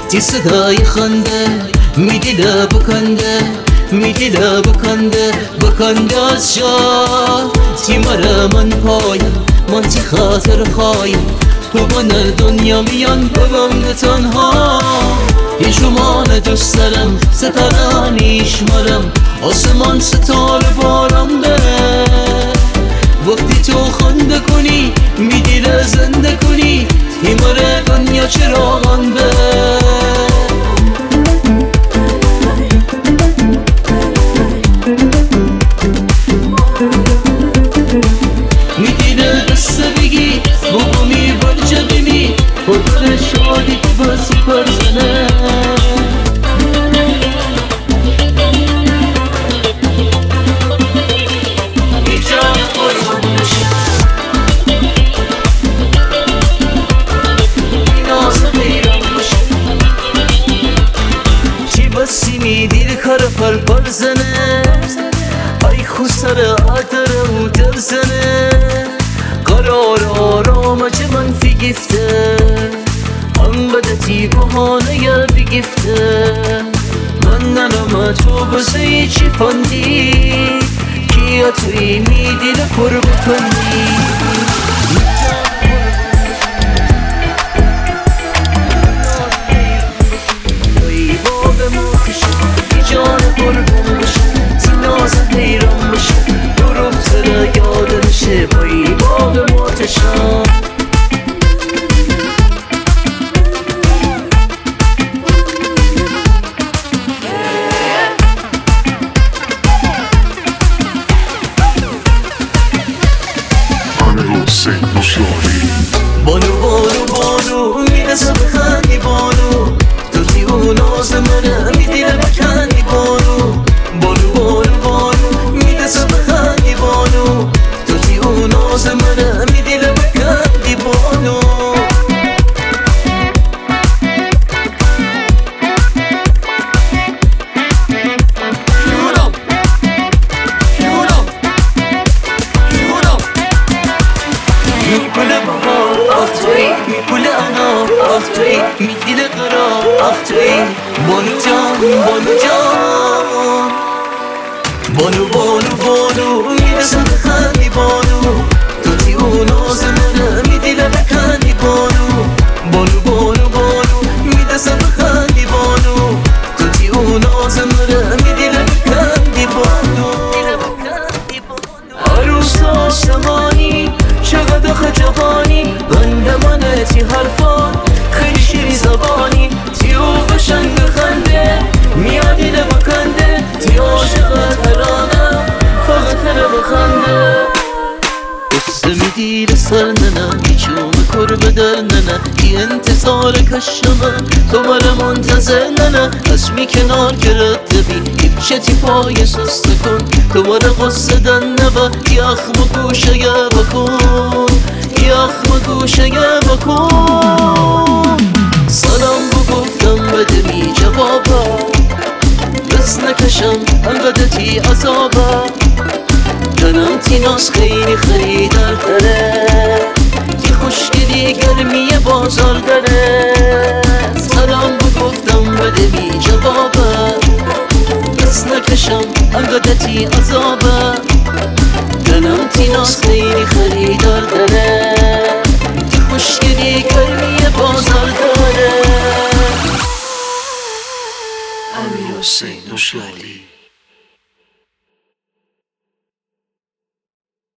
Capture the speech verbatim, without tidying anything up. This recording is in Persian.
تی صدای خنده میدیده بکنده میدیده بکنده بکنده از جا تی مره من پایم من تی خاطر خوایم تو من دنیا میان ببم تنها هیچمان دوست دارم ستارانیش مرم آسمان ستاره بارم بره وقتی تو خنده کنی میدیره زنده کنی تی مره دنیا چراغان بره میدیده قصه بگی بگومی برچه بینی خودر شادی که بسی پرزنه دیر کار پر پر زنه ای خسر آدر و در زنه قرار آرام چه منفی گفته انقدر تی بحانه یا بگفته من ننم تو بزی چی فندی کیا توی میدی لپر بکنی جان قربون بشه تی نازم حیران بشه دروم سر یاد بشه بایی باغ ماتشان بانو بانو بانو میرسه بخندی بانو تو تی و ناز منه میدیره بکندی بانو بانو بانو بانو میرسه بخندی بانو تو تی و ناز منه میدیره بکندی بانو میپله بابا آخ توی میپله انا آخ توی میدیله قرار آخ توی بانو جان بانو جان بانو بانو بانو میرسه بخندی بانو تو تی و ناز منه میدیله بکندی بانو بانو بانو بانو میرسه بخندی بانو تو تی و ناز منه میدیله بکندی بانو عروس آسمانی چقدر خجبانی بنده منه تی حرفان خیلی شیری زبانی تی او بشنگ خنده میادی بکنده تی عاشق ترانه فقط تره بخنده قصه میدیره سر ننه هیچوم کربه در ننه ای انتظار کشمه تو مره منتظر ننه اسمی کنار گرد بی ایبچه تی پای سسته کن تو مره قصه دن نبه یخم گوشه یه بکن یخم گوشه یه بکن سلام بگفتم بده می جوابه دست نکشم انقدر تی عذابه جنم تی ناز خیلی خریدار داره تی خوشگلی گرمی بازار داره سلام بگفتم بده می جوابه دست نکشم انقدر تی عذابه جنم تی ناز خیلی خریدار داره تی خوشگلی گرمی بازار داره امیر حسین نوشالی.